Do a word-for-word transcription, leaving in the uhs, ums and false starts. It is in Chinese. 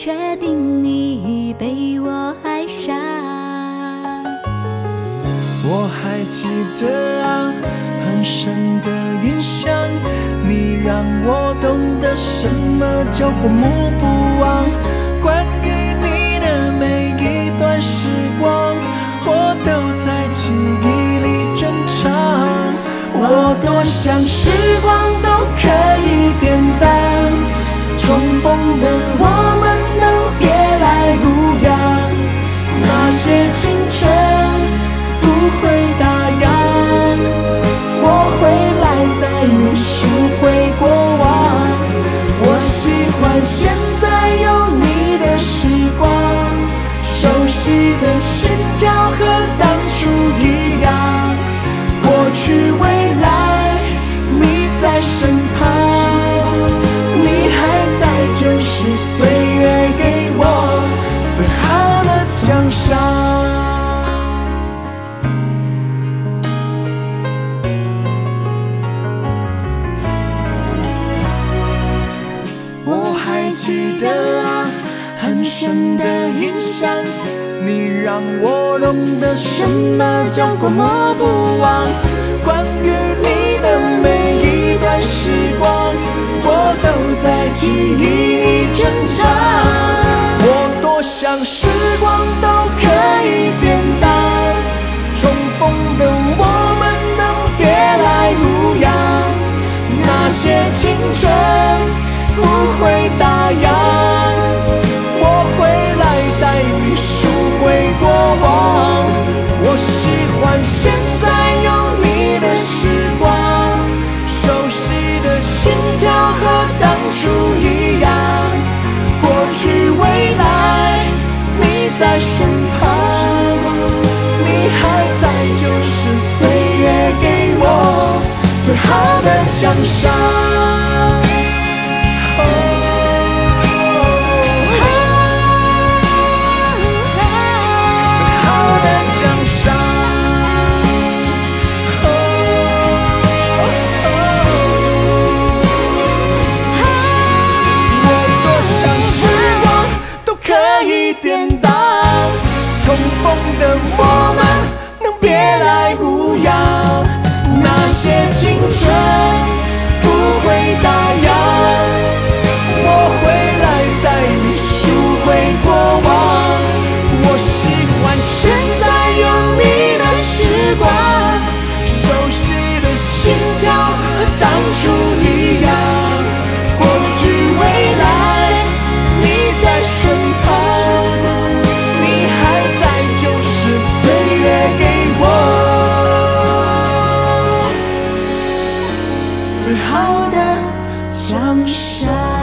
确定你已被我爱上。 我还记得啊，很深的印象，你让我懂得什么叫过目不忘。关于你的每一段时光，我都在记忆里珍藏。我多想时光都可以颠倒，重逢的我们能别来无恙，那些青春不会打烊，我会来带你赎回过往。我喜欢现在有你的时光，熟悉的心跳和当初一样，过去未来你在身旁，你还在，就是岁月给我最好的奖赏。我还记得啊，很深的印象，你让我懂得什么叫过目不忘。关于你的每一段时光，我都在记忆里珍藏。我多想时光都可以颠倒，重逢的我们能别来无恙，那些青春不会打烊，我会来带你赎回过往。我喜欢现在有你的时光，熟悉的心跳和当初一样，过去未来你在身旁，你还在，就是岁月给我最好的奖赏。颠倒，重逢的我们能别来无恙，那些青春不会打烊，我会来带你赎回过往。我喜欢现在有你的时光，熟悉的心跳和当初一样，过去未来你在身旁，最好的奖赏。